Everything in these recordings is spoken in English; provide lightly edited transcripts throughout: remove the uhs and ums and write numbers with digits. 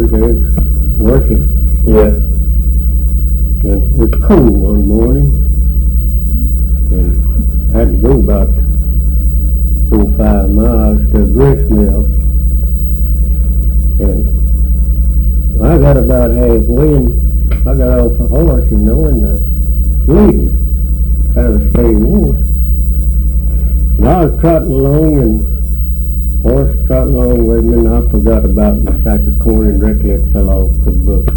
boys is working. Yeah. And it was cold one morning, and I had to go about 4 or 5 miles to a grist mill. And I got about halfway, and I got off the horse, and the leading kind of stayed warm. And I was trotting along, and horse trotting along with me, and I forgot about the sack of corn, and directly it fell off the bush.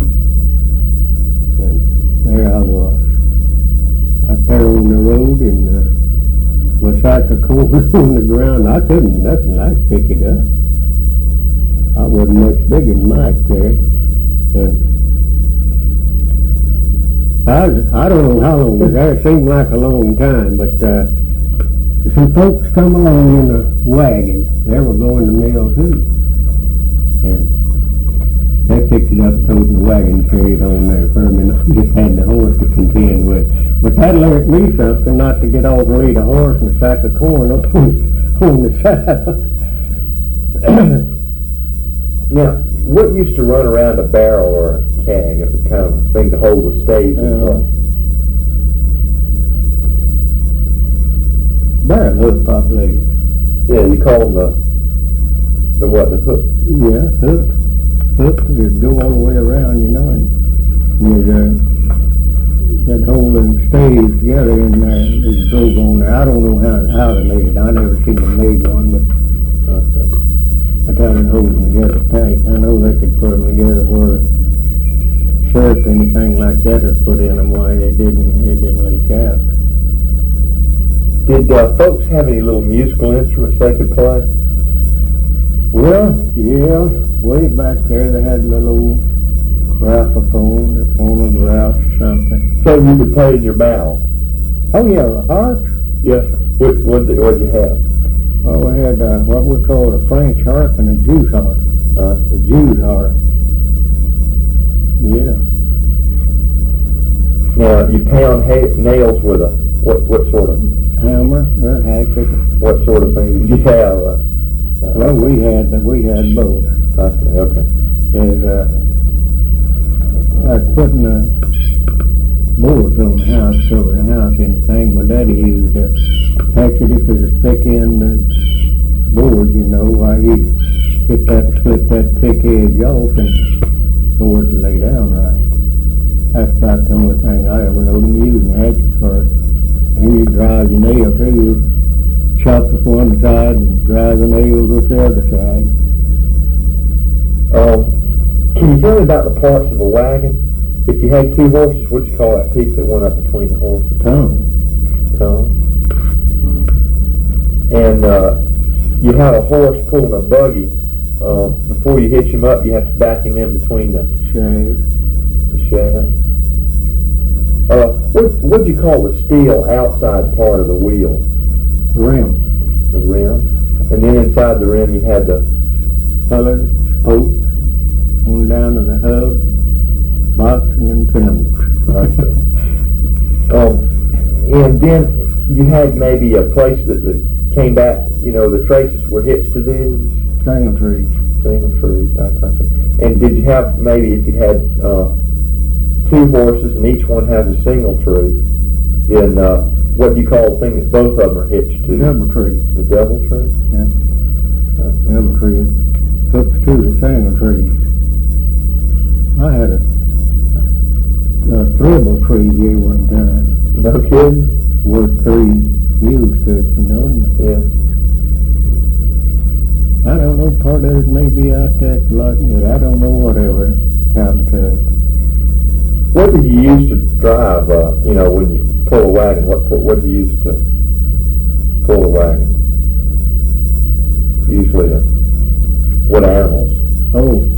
And there I was, out there on the road, and my sack of corn on the ground. I couldn't nothing like pick it up. I wasn't much bigger than Mike there. And I don't know how long it was there. It seemed like a long time, but some folks come along in a wagon. They were going to mill too. And they picked it up, told the wagon carried on there for me, and I just had the horse to contend with. But that learned me something, not to get off and lead a horse and a sack of corn on the side. Now, what used to run around a barrel or a keg, a kind of thing to hold the staves in place? Barrel hook, I believe. Yeah, you call them the what, the hook? Yeah, hook. Hook would go all the way around, and that holding staves together in there, it goes on there. I don't know how they made it. I never seen them made one, but I got it holding together tight. I know they could put them together where syrup, anything like that, or put in them why it didn't leak out. Did folks have any little musical instruments they could play? Well, yeah, way back there they had a little old graphophone, or phonograph or something. So you could play in your mouth? Oh yeah, the harp? Yes, sir. What did you have? Well, we had what we called a French harp and a Jew's harp. A Jew's harp. Yeah. Now, you pound nails with a, what sort of? Hammer, or hatchet. What sort of thing did you have? Well, we had both. I see, okay. And like putting boards on the house, over the house, anything. My daddy used a hatchet if it was a thick end board, why he'd split that thick edge off and board to lay down right. That's about the only thing I ever knowed him using a hatchet for. And you drive your nail too. You chop with one side and drive the nails with the other side. Can you tell me about the parts of a wagon? If you had 2 horses, what'd you call that piece that went up between the horses? Tongue. And you have a horse pulling a buggy. Before you hitch him up, you have to back him in between the shafts. What'd you call the steel outside part of the wheel? Rim. The rim. And then inside the rim you had the color, spokes, going down to the hub, boxing and trimmers. And then you had maybe a place that came back, the traces were hitched to these? Single trees. Single trees, I see. And did you have, maybe if you had 2 horses and each one has a single tree, then what do you call the thing that both of them are hitched to? The double tree. The double tree? Yeah. Double tree hooks to the single trees. I had a thrible tree here one time. No kidding? Worked 3 mules to it, Yeah. I don't know, part of it may be out that lot, I don't know whatever happened to it. What did you use to drive, when you pull a wagon? What did you use to pull a wagon? Usually, what animals? Oh,